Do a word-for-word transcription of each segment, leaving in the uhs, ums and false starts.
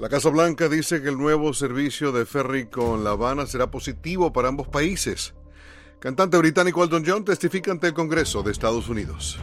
La Casa Blanca dice que el nuevo servicio de ferry con La Habana será positivo para ambos países. Cantante británico Elton John testifica ante el Congreso de Estados Unidos.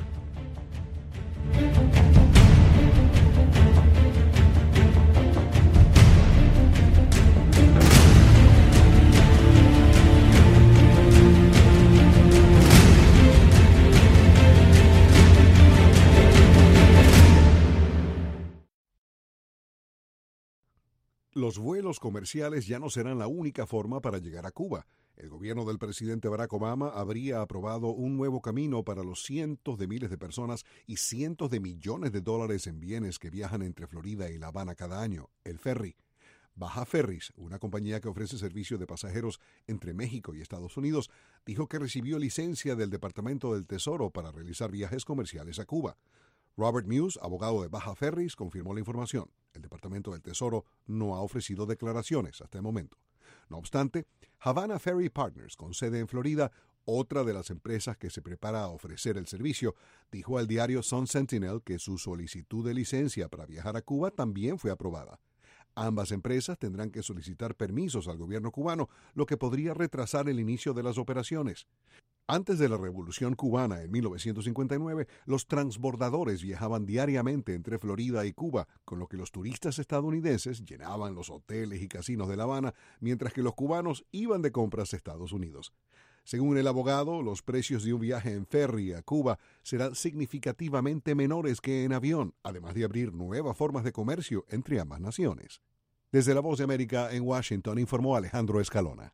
Los vuelos comerciales ya no serán la única forma para llegar a Cuba. El gobierno del presidente Barack Obama habría aprobado un nuevo camino para los cientos de miles de personas y cientos de millones de dólares en bienes que viajan entre Florida y La Habana cada año, el ferry. Baja Ferries, una compañía que ofrece servicio de pasajeros entre México y Estados Unidos, dijo que recibió licencia del Departamento del Tesoro para realizar viajes comerciales a Cuba. Robert Muse, abogado de Baja Ferries, confirmó la información. El Departamento del Tesoro no ha ofrecido declaraciones hasta el momento. No obstante, Havana Ferry Partners, con sede en Florida, otra de las empresas que se prepara a ofrecer el servicio, dijo al diario Sun Sentinel que su solicitud de licencia para viajar a Cuba también fue aprobada. Ambas empresas tendrán que solicitar permisos al gobierno cubano, lo que podría retrasar el inicio de las operaciones. Antes de la Revolución Cubana en mil novecientos cincuenta y nueve, los transbordadores viajaban diariamente entre Florida y Cuba, con lo que los turistas estadounidenses llenaban los hoteles y casinos de La Habana, mientras que los cubanos iban de compras a Estados Unidos. Según el abogado, los precios de un viaje en ferry a Cuba serán significativamente menores que en avión, además de abrir nuevas formas de comercio entre ambas naciones. Desde La Voz de América en Washington, informó Alejandro Escalona.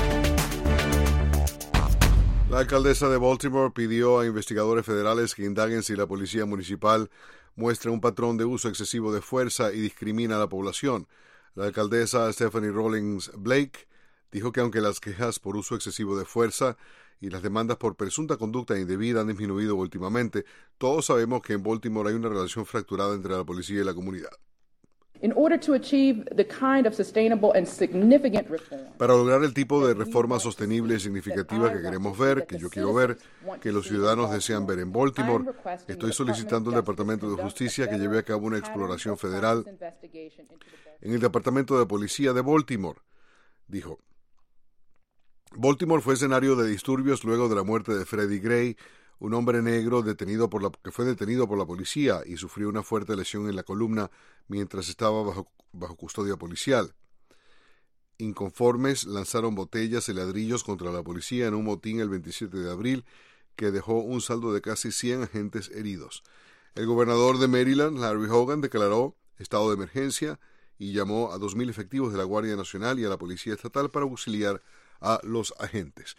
La alcaldesa de Baltimore pidió a investigadores federales que indaguen si la policía municipal muestra un patrón de uso excesivo de fuerza y discrimina a la población. La alcaldesa Stephanie Rawlings Blake dijo que aunque las quejas por uso excesivo de fuerza y las demandas por presunta conducta indebida han disminuido últimamente, todos sabemos que en Baltimore hay una relación fracturada entre la policía y la comunidad. In order to achieve the kind of sustainable and significant reform, Para lograr el tipo de reforma sostenible y significativa que queremos ver, que yo quiero ver, que los ciudadanos desean ver en Baltimore, estoy solicitando al Departamento de Justicia que lleve a cabo una exploración federal en el Departamento de Policía de Baltimore, dijo. Baltimore fue escenario de disturbios luego de la muerte de Freddie Gray, un hombre negro detenido por la, que fue detenido por la policía y sufrió una fuerte lesión en la columna mientras estaba bajo, bajo custodia policial. Inconformes lanzaron botellas y ladrillos contra la policía en un motín el veintisiete de abril que dejó un saldo de casi cien agentes heridos. El gobernador de Maryland, Larry Hogan, declaró estado de emergencia y llamó a dos mil efectivos de la Guardia Nacional y a la Policía Estatal para auxiliar a los agentes.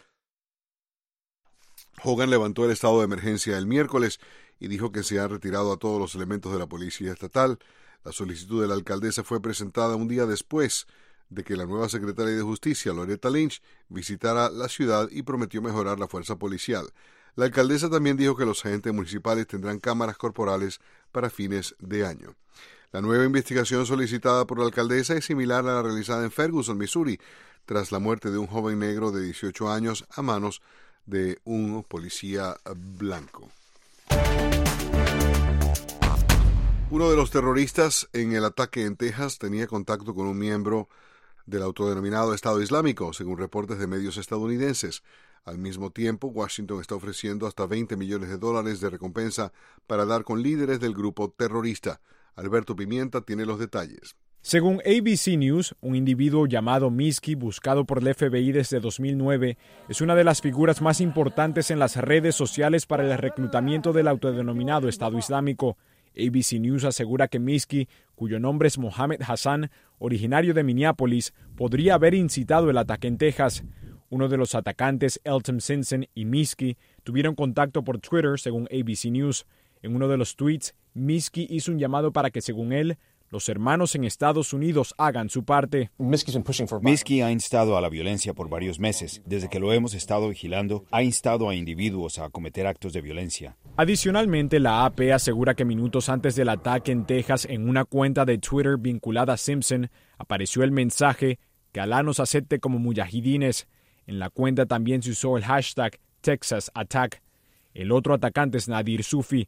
Hogan levantó el estado de emergencia el miércoles y dijo que se han retirado a todos los elementos de la Policía Estatal. La solicitud de la alcaldesa fue presentada un día después de que la nueva secretaria de Justicia, Loretta Lynch, visitara la ciudad y prometió mejorar la fuerza policial. La alcaldesa también dijo que los agentes municipales tendrán cámaras corporales para fines de año. La nueva investigación solicitada por la alcaldesa es similar a la realizada en Ferguson, Missouri, tras la muerte de un joven negro de dieciocho años a manos de un policía blanco. Uno de los terroristas en el ataque en Texas tenía contacto con un miembro del autodenominado Estado Islámico, según reportes de medios estadounidenses. Al mismo tiempo, Washington está ofreciendo hasta veinte millones de dólares de recompensa para dar con líderes del grupo terrorista. Alberto Pimienta tiene los detalles. Según A B C News, un individuo llamado Miski, buscado por el F B I desde dos mil nueve, es una de las figuras más importantes en las redes sociales para el reclutamiento del autodenominado Estado Islámico. A B C News asegura que Miski, cuyo nombre es Mohammed Hassan, originario de Minneapolis, podría haber incitado el ataque en Texas. Uno de los atacantes, Elton Simpson, y Miski tuvieron contacto por Twitter, según A B C News. En uno de los tweets, Miski hizo un llamado para que, según él, los hermanos en Estados Unidos hagan su parte. Miski ha instado a la violencia por varios meses. Desde que lo hemos estado vigilando, ha instado a individuos a cometer actos de violencia. Adicionalmente, la A P asegura que minutos antes del ataque en Texas, en una cuenta de Twitter vinculada a Simpson, apareció el mensaje que Alá nos acepte como mujahidines. En la cuenta también se usó el hashtag Texas Attack. El otro atacante es Nadir Sufi.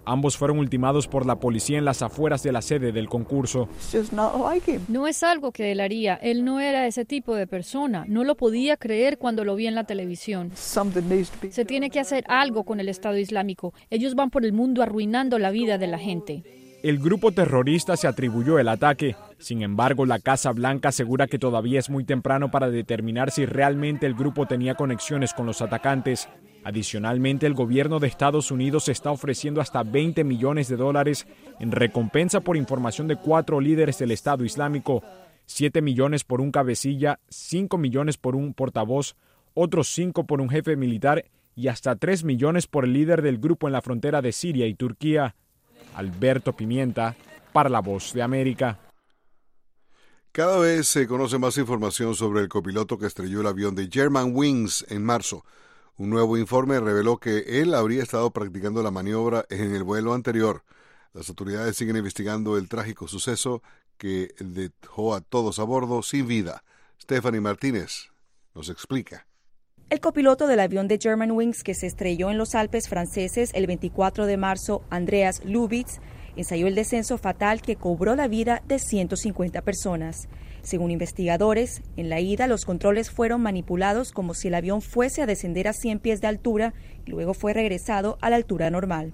Ambos fueron ultimados por la policía en las afueras de la sede del concurso. No es algo que él haría. Él no era ese tipo de persona. No lo podía creer cuando lo vi en la televisión. Se tiene que hacer algo con el Estado Islámico. Ellos van por el mundo arruinando la vida de la gente. El grupo terrorista se atribuyó el ataque. Sin embargo, la Casa Blanca asegura que todavía es muy temprano para determinar si realmente el grupo tenía conexiones con los atacantes. Adicionalmente, el gobierno de Estados Unidos está ofreciendo hasta veinte millones de dólares en recompensa por información de cuatro líderes del Estado Islámico, siete millones por un cabecilla, cinco millones por un portavoz, otros cinco por un jefe militar y hasta tres millones por el líder del grupo en la frontera de Siria y Turquía. Alberto Pimienta, para La Voz de América. Cada vez se conoce más información sobre el copiloto que estrelló el avión de Germanwings en marzo. Un nuevo informe reveló que él habría estado practicando la maniobra en el vuelo anterior. Las autoridades siguen investigando el trágico suceso que dejó a todos a bordo sin vida. Stephanie Martínez nos explica. El copiloto del avión de Germanwings que se estrelló en los Alpes franceses el veinticuatro de marzo, Andreas Lubitz, ensayó el descenso fatal que cobró la vida de ciento cincuenta personas. Según investigadores, en la ida los controles fueron manipulados como si el avión fuese a descender a cien pies de altura y luego fue regresado a la altura normal.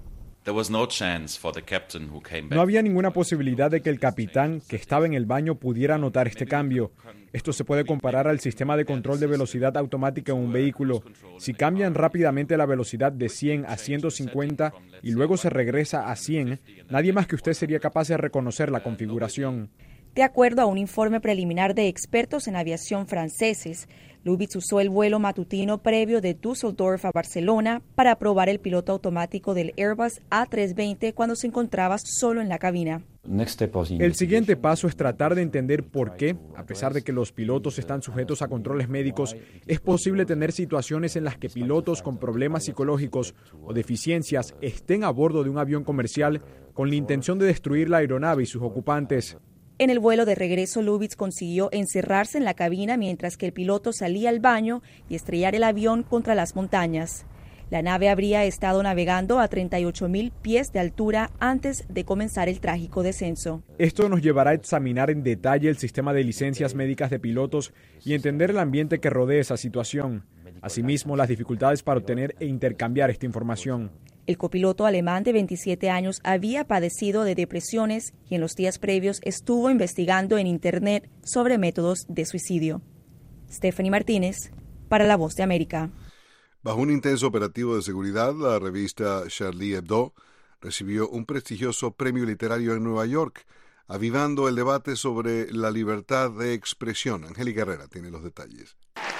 No había ninguna posibilidad de que el capitán, que estaba en el baño, pudiera notar este cambio. Esto se puede comparar al sistema de control de velocidad automática en un vehículo. Si cambian rápidamente la velocidad de cien a ciento cincuenta y luego se regresa a cien, nadie más que usted sería capaz de reconocer la configuración. De acuerdo a un informe preliminar de expertos en aviación franceses, Lubitz usó el vuelo matutino previo de Düsseldorf a Barcelona para probar el piloto automático del Airbus A trescientos veinte cuando se encontraba solo en la cabina. El siguiente paso es tratar de entender por qué, a pesar de que los pilotos están sujetos a controles médicos, es posible tener situaciones en las que pilotos con problemas psicológicos o deficiencias estén a bordo de un avión comercial con la intención de destruir la aeronave y sus ocupantes. En el vuelo de regreso, Lubitz consiguió encerrarse en la cabina mientras que el piloto salía al baño y estrellar el avión contra las montañas. La nave habría estado navegando a treinta y ocho mil pies de altura antes de comenzar el trágico descenso. Esto nos llevará a examinar en detalle el sistema de licencias médicas de pilotos y entender el ambiente que rodea esa situación. Asimismo, las dificultades para obtener e intercambiar esta información. El copiloto alemán de veintisiete años había padecido de depresiones y en los días previos estuvo investigando en Internet sobre métodos de suicidio. Stephanie Martínez, para La Voz de América. Bajo un intenso operativo de seguridad, la revista Charlie Hebdo recibió un prestigioso premio literario en Nueva York, avivando el debate sobre la libertad de expresión. Angélica Herrera tiene los detalles.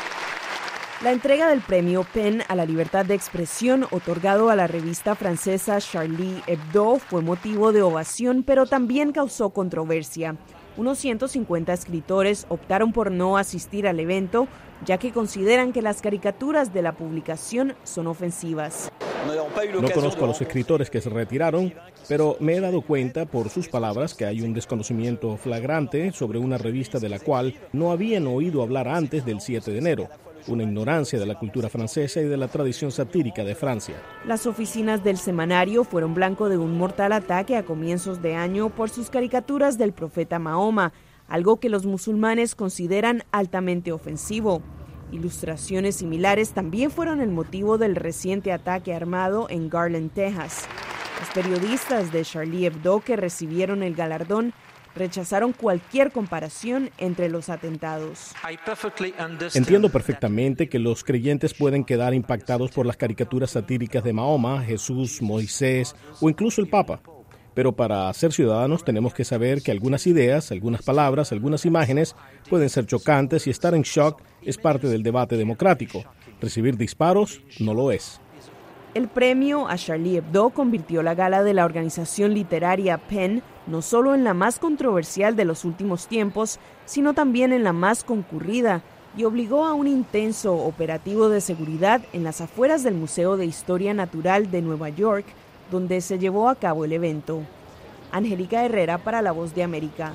La entrega del premio PEN a la libertad de expresión otorgado a la revista francesa Charlie Hebdo fue motivo de ovación, pero también causó controversia. Unos ciento cincuenta escritores optaron por no asistir al evento, ya que consideran que las caricaturas de la publicación son ofensivas. No conozco a los escritores que se retiraron, pero me he dado cuenta por sus palabras que hay un desconocimiento flagrante sobre una revista de la cual no habían oído hablar antes del siete de enero. Una ignorancia de la cultura francesa y de la tradición satírica de Francia. Las oficinas del semanario fueron blanco de un mortal ataque a comienzos de año por sus caricaturas del profeta Mahoma, algo que los musulmanes consideran altamente ofensivo. Ilustraciones similares también fueron el motivo del reciente ataque armado en Garland, Texas. Los periodistas de Charlie Hebdo que recibieron el galardón rechazaron cualquier comparación entre los atentados. Entiendo perfectamente que los creyentes pueden quedar impactados por las caricaturas satíricas de Mahoma, Jesús, Moisés o incluso el Papa. Pero para ser ciudadanos tenemos que saber que algunas ideas, algunas palabras, algunas imágenes pueden ser chocantes y estar en shock es parte del debate democrático. Recibir disparos no lo es. El premio a Charlie Hebdo convirtió la gala de la organización literaria PEN no solo en la más controversial de los últimos tiempos, sino también en la más concurrida, y obligó a un intenso operativo de seguridad en las afueras del Museo de Historia Natural de Nueva York, donde se llevó a cabo el evento. Angélica Herrera para La Voz de América.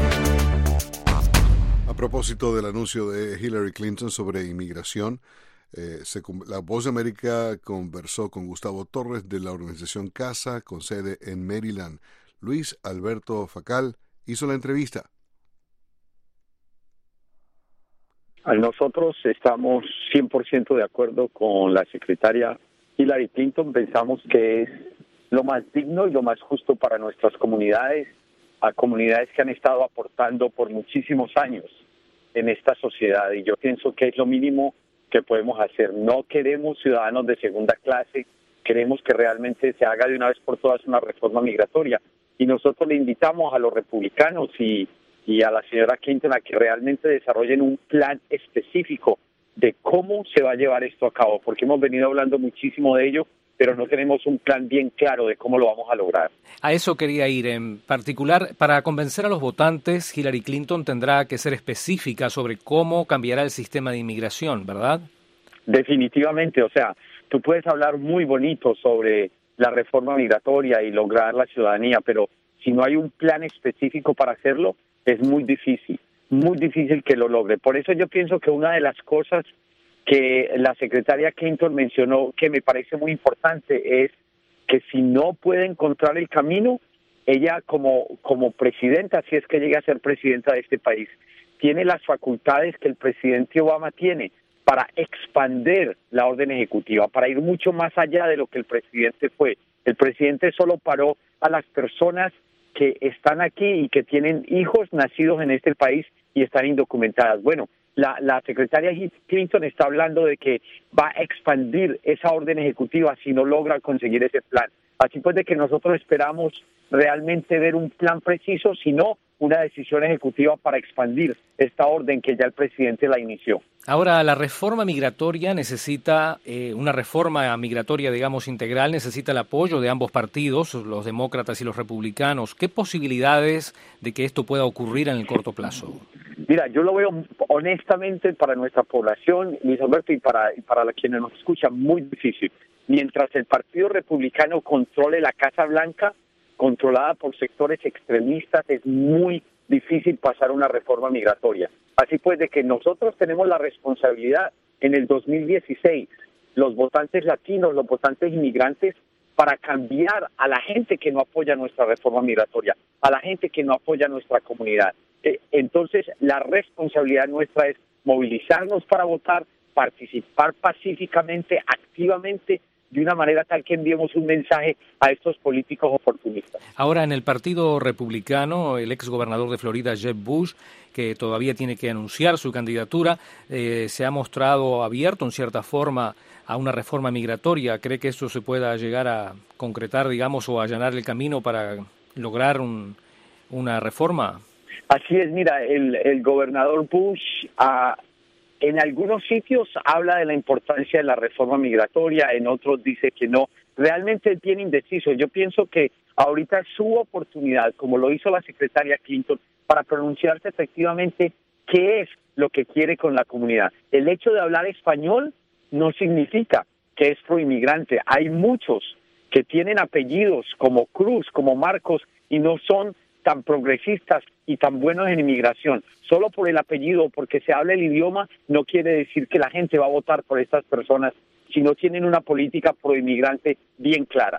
A propósito del anuncio de Hillary Clinton sobre inmigración, Eh, se, la Voz de América conversó con Gustavo Torres de la organización CASA con sede en Maryland. Luis Alberto Facal hizo la entrevista. Nosotros estamos cien por ciento de acuerdo con la secretaria Hillary Clinton. Pensamos que es lo más digno y lo más justo para nuestras comunidades, a comunidades que han estado aportando por muchísimos años en esta sociedad. Y yo pienso que es lo mínimo que podemos hacer. No queremos ciudadanos de segunda clase, queremos que realmente se haga de una vez por todas una reforma migratoria. Y nosotros le invitamos a los republicanos y, y a la señora Clinton a que realmente desarrollen un plan específico de cómo se va a llevar esto a cabo, porque hemos venido hablando muchísimo de ello, pero no tenemos un plan bien claro de cómo lo vamos a lograr. A eso quería ir. En particular, para convencer a los votantes, Hillary Clinton tendrá que ser específica sobre cómo cambiará el sistema de inmigración, ¿verdad? Definitivamente. O sea, tú puedes hablar muy bonito sobre la reforma migratoria y lograr la ciudadanía, pero si no hay un plan específico para hacerlo, es muy difícil, muy difícil que lo logre. Por eso yo pienso que una de las cosas que la secretaria Clinton mencionó que me parece muy importante es que si no puede encontrar el camino, ella como, como presidenta, si es que llega a ser presidenta de este país, tiene las facultades que el presidente Obama tiene para expandir la orden ejecutiva, para ir mucho más allá de lo que el presidente fue. El presidente solo paró a las personas que están aquí y que tienen hijos nacidos en este país y están indocumentadas. Bueno, la, la secretaria Clinton está hablando de que va a expandir esa orden ejecutiva si no logra conseguir ese plan. Así pues de que nosotros esperamos realmente ver un plan preciso, sino una decisión ejecutiva para expandir esta orden que ya el presidente la inició. Ahora, la reforma migratoria necesita, eh, una reforma migratoria, digamos, integral, necesita el apoyo de ambos partidos, los demócratas y los republicanos. ¿Qué posibilidades de que esto pueda ocurrir en el corto plazo? Mira, yo lo veo honestamente para nuestra población, Luis Alberto, y para, y para quienes nos escuchan, muy difícil. Mientras el Partido Republicano controle la Casa Blanca, controlada por sectores extremistas, es muy difícil pasar una reforma migratoria. Así pues, de que nosotros tenemos la responsabilidad en el dos mil dieciséis, los votantes latinos, los votantes inmigrantes, para cambiar a la gente que no apoya nuestra reforma migratoria, a la gente que no apoya nuestra comunidad. Entonces, la responsabilidad nuestra es movilizarnos para votar, participar pacíficamente, activamente, de una manera tal que enviemos un mensaje a estos políticos oportunistas. Ahora, en el Partido Republicano, el ex gobernador de Florida, Jeb Bush, que todavía tiene que anunciar su candidatura, eh, se ha mostrado abierto en cierta forma a una reforma migratoria. ¿Cree que esto se pueda llegar a concretar, digamos, o allanar el camino para lograr un, una reforma? Así es, mira, el, el gobernador Bush ha... en algunos sitios habla de la importancia de la reforma migratoria, en otros dice que no. Realmente es bien indeciso. Yo pienso que ahorita es su oportunidad, como lo hizo la secretaria Clinton, para pronunciarse efectivamente qué es lo que quiere con la comunidad. El hecho de hablar español no significa que es proinmigrante. Hay muchos que tienen apellidos como Cruz, como Marcos, y no son tan progresistas y tan buenos en inmigración. Solo por el apellido, porque se habla el idioma, no quiere decir que la gente va a votar por estas personas si no tienen una política proinmigrante bien clara.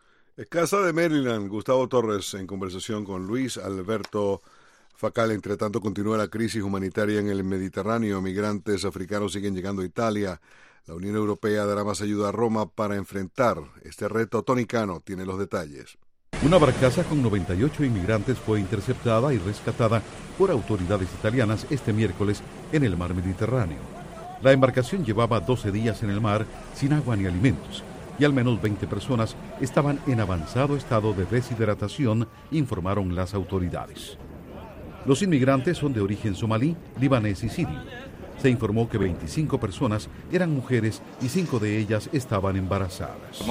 Casa de Maryland, Gustavo Torres, en conversación con Luis Alberto Facal. Entre tanto, continúa la crisis humanitaria en el Mediterráneo. Migrantes africanos siguen llegando a Italia. La Unión Europea dará más ayuda a Roma para enfrentar este reto. Tony Cano tiene los detalles. Una barcaza con noventa y ocho inmigrantes fue interceptada y rescatada por autoridades italianas este miércoles en el mar Mediterráneo. La embarcación llevaba doce días en el mar sin agua ni alimentos y al menos veinte personas estaban en avanzado estado de deshidratación, informaron las autoridades. Los inmigrantes son de origen somalí, libanés y sirio. Se informó que veinticinco personas eran mujeres y cinco de ellas estaban embarazadas.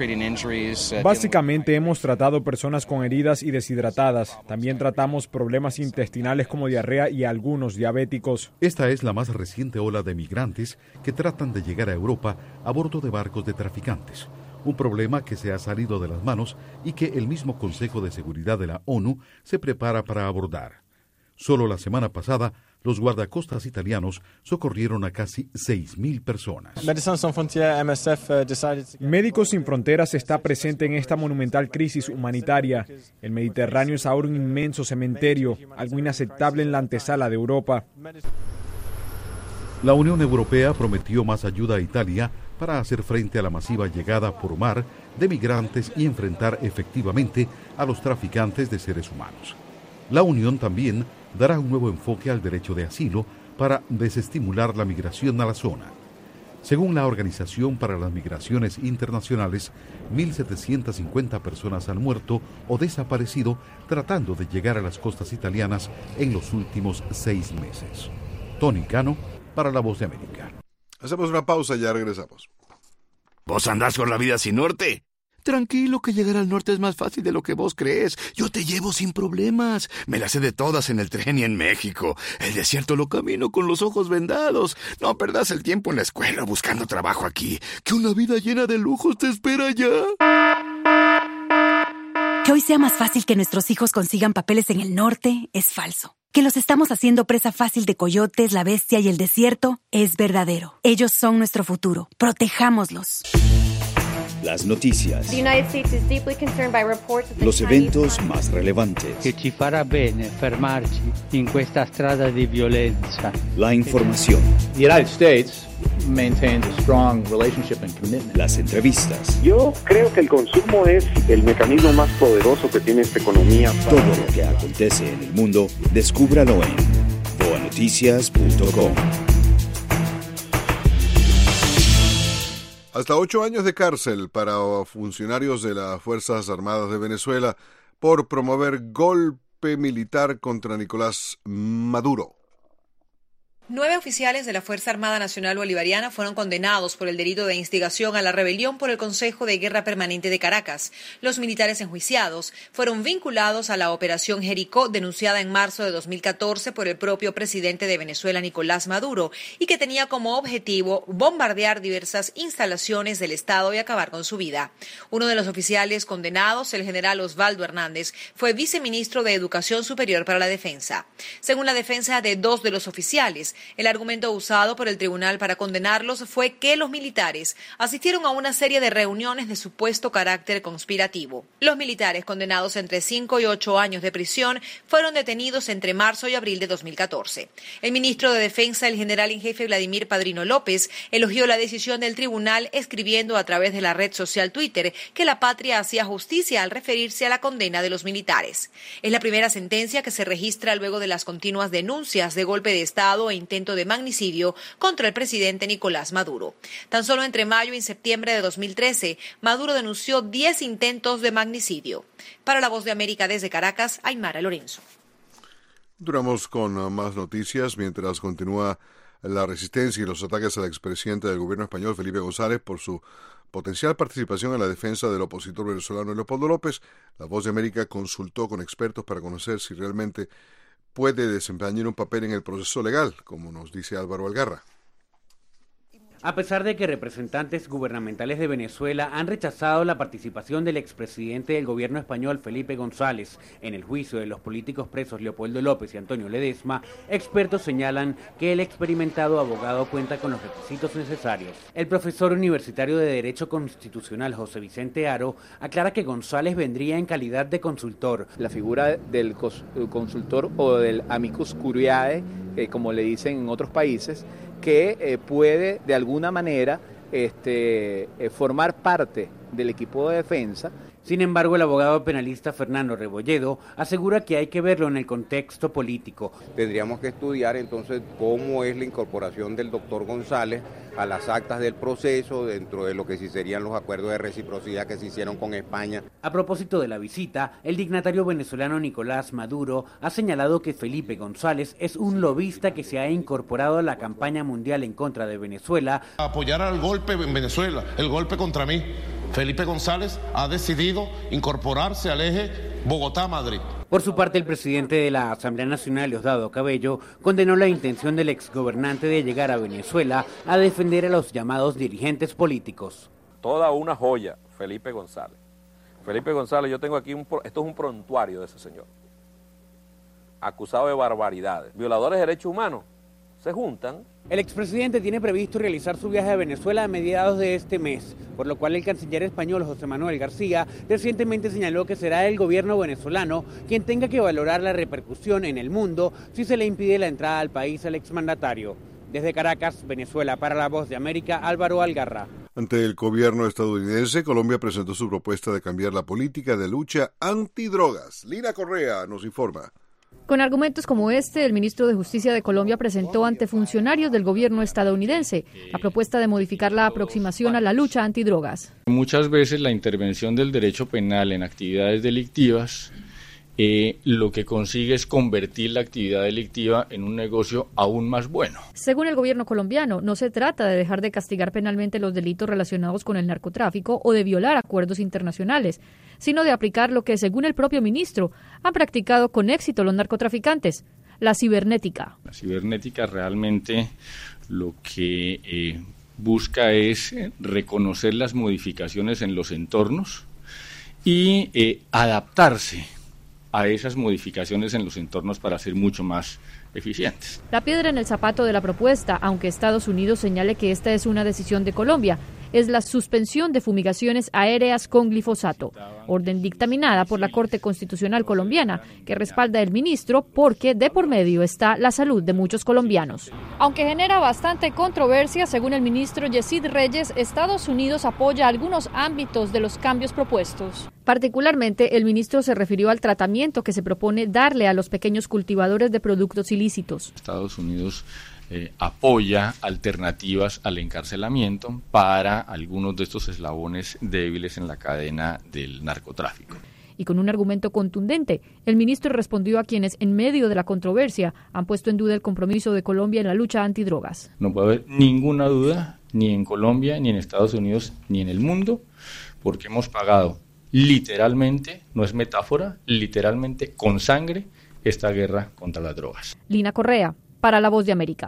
Básicamente hemos tratado personas con heridas y deshidratadas. También tratamos problemas intestinales como diarrea y algunos diabéticos. Esta es la más reciente ola de migrantes que tratan de llegar a Europa a bordo de barcos de traficantes. Un problema que se ha salido de las manos y que el mismo Consejo de Seguridad de la ONU se prepara para abordar. Solo la semana pasada, Los guardacostas italianos socorrieron a casi seis mil personas. Médicos Sin Fronteras está presente en esta monumental crisis humanitaria. El Mediterráneo es ahora un inmenso cementerio, algo inaceptable en la antesala de Europa. La Unión Europea prometió más ayuda a Italia para hacer frente a la masiva llegada por mar de migrantes y enfrentar efectivamente a los traficantes de seres humanos. La Unión también dará un nuevo enfoque al derecho de asilo para desestimular la migración a la zona. Según la Organización para las Migraciones Internacionales, mil setecientas cincuenta personas han muerto o desaparecido tratando de llegar a las costas italianas en los últimos seis meses. Tony Cano, para La Voz de América. Hacemos una pausa y ya regresamos. ¿Vos andás con la vida sin norte? Tranquilo, que llegar al norte es más fácil de lo que vos crees. Yo te llevo sin problemas. Me las sé de todas en el tren y en México. El desierto lo camino con los ojos vendados. No perdás el tiempo en la escuela buscando trabajo aquí. Que una vida llena de lujos te espera allá. Que hoy sea más fácil que nuestros hijos consigan papeles en el norte es falso. Que los estamos haciendo presa fácil de coyotes, la bestia y el desierto es verdadero. Ellos son nuestro futuro. Protejámoslos. Las noticias, los eventos más relevantes, que ci farà bene fermarci in questa strada di violenza. La información, The United States maintains a strong relationship and commitment. Las entrevistas. Yo creo que el consumo es el mecanismo más poderoso que tiene esta economía. Para... Todo lo que acontece en el mundo, descúbralo en boa noticias punto com. Hasta ocho años de cárcel para funcionarios de las Fuerzas Armadas de Venezuela por promover golpe militar contra Nicolás Maduro. Nueve oficiales de la Fuerza Armada Nacional Bolivariana fueron condenados por el delito de instigación a la rebelión por el Consejo de Guerra Permanente de Caracas. Los militares enjuiciados fueron vinculados a la Operación Jericó, denunciada en marzo de dos mil catorce por el propio presidente de Venezuela, Nicolás Maduro, y que tenía como objetivo bombardear diversas instalaciones del Estado y acabar con su vida. Uno de los oficiales condenados, el general Osvaldo Hernández, fue viceministro de Educación Superior para la Defensa. Según la defensa de dos de los oficiales, el argumento usado por el tribunal para condenarlos fue que los militares asistieron a una serie de reuniones de supuesto carácter conspirativo. Los militares condenados entre cinco y ocho años de prisión fueron detenidos entre marzo y abril de dos mil catorce. El ministro de Defensa, el general en jefe Vladimir Padrino López, elogió la decisión del tribunal escribiendo a través de la red social Twitter que la patria hacía justicia al referirse a la condena de los militares. Es la primera sentencia que se registra luego de las continuas denuncias de golpe de Estado e intento de magnicidio contra el presidente Nicolás Maduro. Tan solo entre mayo y septiembre de dos mil trece, Maduro denunció diez intentos de magnicidio. Para La Voz de América desde Caracas, Aymara Lorenzo. Duramos con más noticias mientras continúa la resistencia y los ataques al expresidente del gobierno español, Felipe González, por su potencial participación en la defensa del opositor venezolano Leopoldo López. La Voz de América consultó con expertos para conocer si realmente puede desempeñar un papel en el proceso legal, como nos dice Álvaro Algarra. A pesar de que representantes gubernamentales de Venezuela han rechazado la participación del expresidente del gobierno español Felipe González en el juicio de los políticos presos Leopoldo López y Antonio Ledesma, expertos señalan que el experimentado abogado cuenta con los requisitos necesarios. El profesor universitario de Derecho Constitucional José Vicente Aro aclara que González vendría en calidad de consultor. La figura del consultor o del amicus curiae, eh, como le dicen en otros países, que eh, puede de alguna manera este, eh, formar parte del equipo de defensa. Sin embargo, el abogado penalista Fernando Rebolledo asegura que hay que verlo en el contexto político. Tendríamos que estudiar entonces cómo es la incorporación del doctor González a las actas del proceso dentro de lo que sí serían los acuerdos de reciprocidad que se hicieron con España. A propósito de la visita, el dignatario venezolano Nicolás Maduro ha señalado que Felipe González es un lobista que se ha incorporado a la campaña mundial en contra de Venezuela. Apoyar al golpe en Venezuela, el golpe contra mí. Felipe González ha decidido incorporarse al eje Bogotá-Madrid. Por su parte, el presidente de la Asamblea Nacional, Diosdado Cabello, condenó la intención del exgobernante de llegar a Venezuela a defender a los llamados dirigentes políticos. Toda una joya, Felipe González. Felipe González, yo tengo aquí, un, esto es un prontuario de ese señor. acusados de barbaridades. Violadores de derechos humanos se juntan. El expresidente tiene previsto realizar su viaje a Venezuela a mediados de este mes, por lo cual el canciller español José Manuel García recientemente señaló que será el gobierno venezolano quien tenga que valorar la repercusión en el mundo si se le impide la entrada al país al exmandatario. Desde Caracas, Venezuela, para La Voz de América, Álvaro Algarra. Ante el gobierno estadounidense, Colombia presentó su propuesta de cambiar la política de lucha antidrogas. Lina Correa nos informa. Con argumentos como este, el ministro de Justicia de Colombia presentó ante funcionarios del gobierno estadounidense la propuesta de modificar la aproximación a la lucha antidrogas. Muchas veces la intervención del derecho penal en actividades delictivas eh, lo que consigue es convertir la actividad delictiva en un negocio aún más bueno. Según el gobierno colombiano, no se trata de dejar de castigar penalmente los delitos relacionados con el narcotráfico o de violar acuerdos internacionales, sino de aplicar lo que, según el propio ministro, han practicado con éxito los narcotraficantes, la cibernética. La cibernética realmente lo que eh, busca es reconocer las modificaciones en los entornos y eh, adaptarse a esas modificaciones en los entornos para ser mucho más eficientes. La piedra en el zapato de la propuesta, aunque Estados Unidos señale que esta es una decisión de Colombia, es la suspensión de fumigaciones aéreas con glifosato, orden dictaminada por la Corte Constitucional colombiana, que respalda el ministro porque de por medio está la salud de muchos colombianos. Aunque genera bastante controversia, según el ministro Yesid Reyes, Estados Unidos apoya algunos ámbitos de los cambios propuestos. Particularmente, el ministro se refirió al tratamiento que se propone darle a los pequeños cultivadores de productos ilícitos. Estados Unidos Eh, apoya alternativas al encarcelamiento para algunos de estos eslabones débiles en la cadena del narcotráfico. Y con un argumento contundente, el ministro respondió a quienes, en medio de la controversia, han puesto en duda el compromiso de Colombia en la lucha antidrogas. No puede haber ninguna duda, ni en Colombia, ni en Estados Unidos, ni en el mundo, porque hemos pagado literalmente, no es metáfora, literalmente con sangre, esta guerra contra las drogas. Lina Correa, para La Voz de América.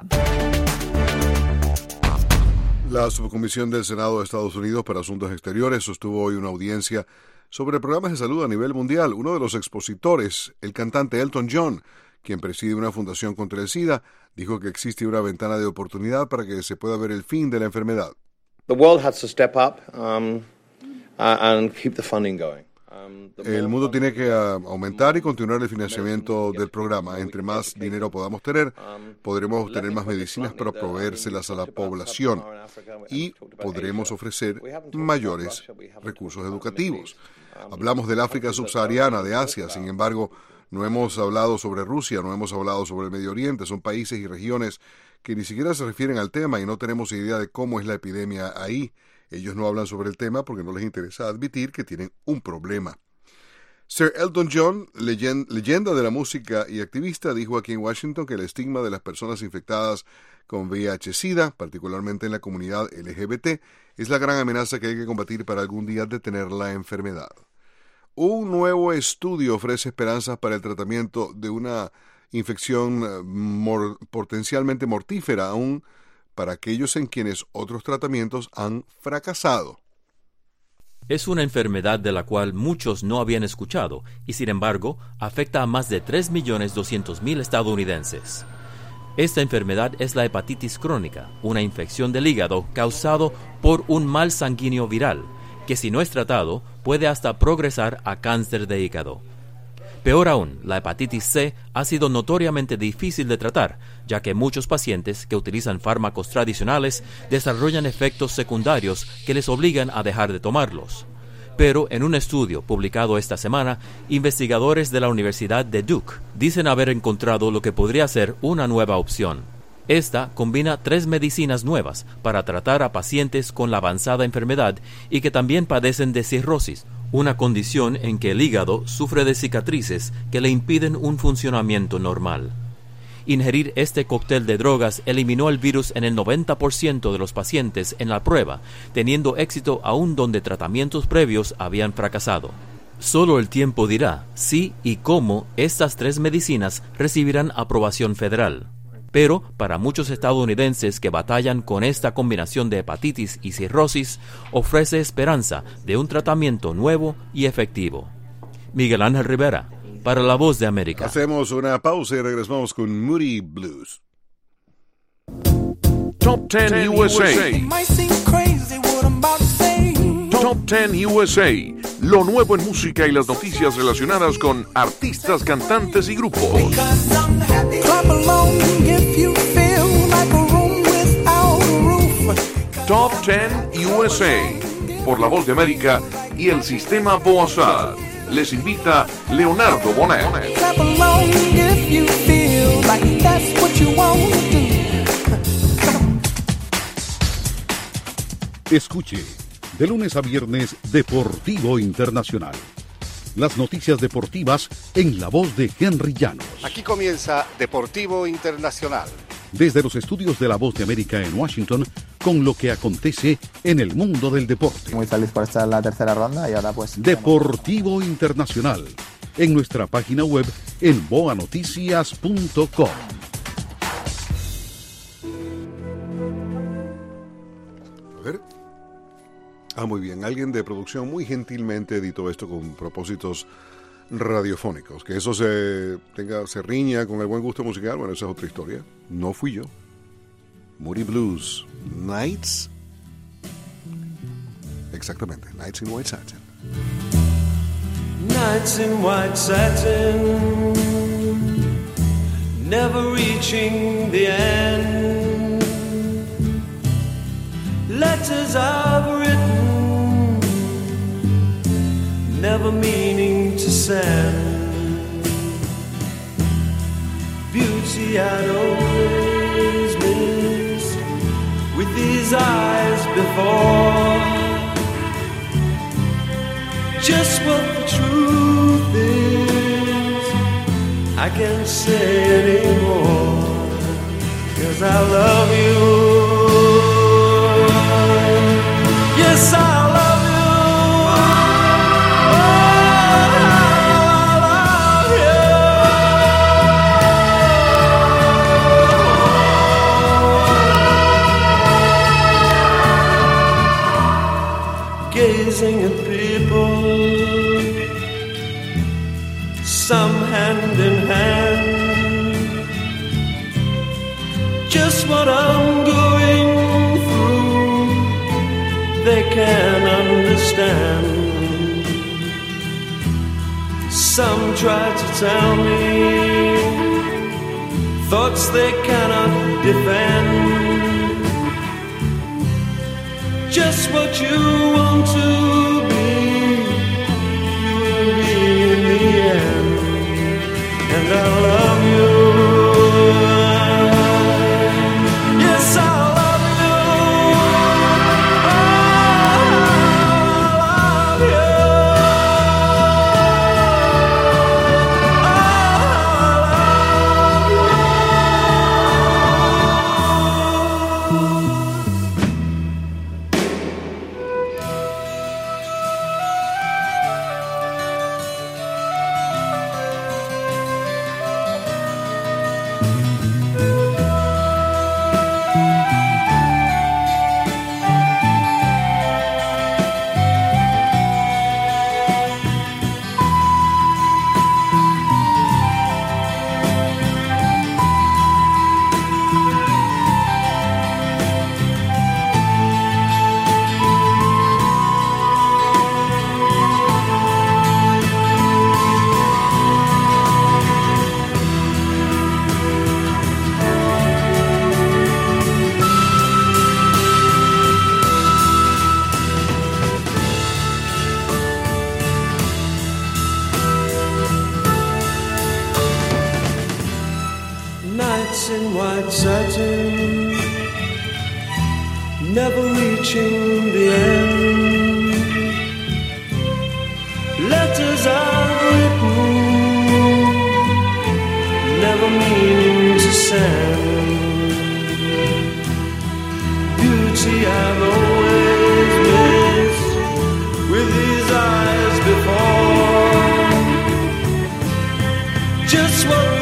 La Subcomisión del Senado de Estados Unidos para Asuntos Exteriores sostuvo hoy una audiencia sobre programas de salud a nivel mundial. Uno de los expositores, el cantante Elton John, quien preside una fundación contra el SIDA, dijo que existe una ventana de oportunidad para que se pueda ver el fin de la enfermedad. The world has to step up um, uh, and keep the funding going. El mundo tiene que uh, aumentar y continuar el financiamiento del programa. Entre más dinero podamos tener, podremos obtener más medicinas para proveérselas a la población y podremos ofrecer mayores recursos educativos. Hablamos del África subsahariana, de Asia, sin embargo, no hemos hablado sobre Rusia, no hemos hablado sobre el Medio Oriente. Son países y regiones que ni siquiera se refieren al tema y no tenemos idea de cómo es la epidemia ahí. Ellos no hablan sobre el tema porque no les interesa admitir que tienen un problema. Sir Elton John, leyen- leyenda de la música y activista, dijo aquí en Washington que el estigma de las personas infectadas con V I H-Sida, particularmente en la comunidad L G B T, es la gran amenaza que hay que combatir para algún día detener la enfermedad. Un nuevo estudio ofrece esperanzas para el tratamiento de una infección mor- potencialmente mortífera aún para aquellos en quienes otros tratamientos han fracasado. Es una enfermedad de la cual muchos no habían escuchado y, sin embargo, afecta a más de tres millones doscientos mil estadounidenses. Esta enfermedad es la hepatitis crónica, una infección del hígado causado por un mal sanguíneo viral, que si no es tratado puede hasta progresar a cáncer de hígado. Peor aún, la hepatitis C ha sido notoriamente difícil de tratar, ya que muchos pacientes que utilizan fármacos tradicionales desarrollan efectos secundarios que les obligan a dejar de tomarlos. Pero en un estudio publicado esta semana, investigadores de la Universidad de Duke dicen haber encontrado lo que podría ser una nueva opción. Esta combina tres medicinas nuevas para tratar a pacientes con la avanzada enfermedad y que también padecen de cirrosis, una condición en que el hígado sufre de cicatrices que le impiden un funcionamiento normal. Ingerir este cóctel de drogas eliminó el virus en el noventa por ciento de los pacientes en la prueba, teniendo éxito aún donde tratamientos previos habían fracasado. Solo el tiempo dirá si y cómo estas tres medicinas recibirán aprobación federal. Pero para muchos estadounidenses que batallan con esta combinación de hepatitis y cirrosis, ofrece esperanza de un tratamiento nuevo y efectivo. Miguel Ángel Rivera, para La Voz de América. Hacemos una pausa y regresamos con Moody Blues. Top ten U S A. Top ten U S A. Lo nuevo en música y las noticias relacionadas con artistas, cantantes y grupos. Top ten U S A. Por La Voz de América y el sistema Boazad. Les invita Leonardo Bonet. Escuche, de lunes a viernes, Deportivo Internacional. Las noticias deportivas en la voz de Henry Llanos. Aquí comienza Deportivo Internacional. Desde los estudios de La Voz de América en Washington, con lo que acontece en el mundo del deporte. Muy feliz por estar en la tercera ronda y ahora pues... Deportivo Internacional, en nuestra página web en boa noticias punto com. A ver. Ah, muy bien. Alguien de producción muy gentilmente editó esto con propósitos radiofónicos. Que eso se tenga, se riña con el buen gusto musical, bueno, esa es otra historia. No fui yo. Moody Blues, Nights. Exactamente, Nights in White Satin. Nights in white satin, never reaching the end. Letters I've written, never meaning to send. Beauty I'd always missed with these eyes before. Just what the truth is, I can't say anymore, 'cause I love you. Yes, I love you. I love you. Gazing at people, some hand in hand, just what I'm going through, they can't understand. Some try to tell me thoughts they cannot defend. Just what you want to be, you will be in the end. And I love you. Yes, I love you. I love you. Nights in white satin, never reaching the end. Letters I've written, never meaning to send. Beauty I've always missed with these eyes before. Just what